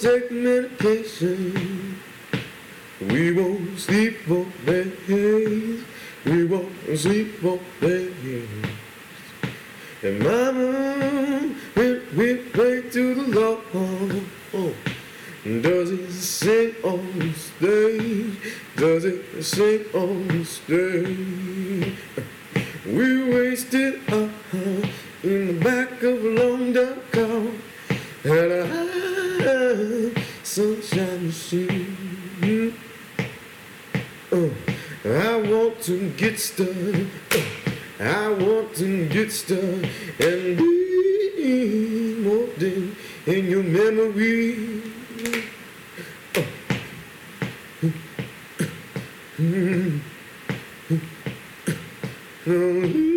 take medication. We won't sleep for days. We won't sleep for days. And mama, when we pray to the Lord, does it sing on the stage? Does it sing on the stage? We wasted our time in the back of a long dark car and a high sunshine machine. I want to get started. I want to get started and be more than in your memory. Mm-hmm.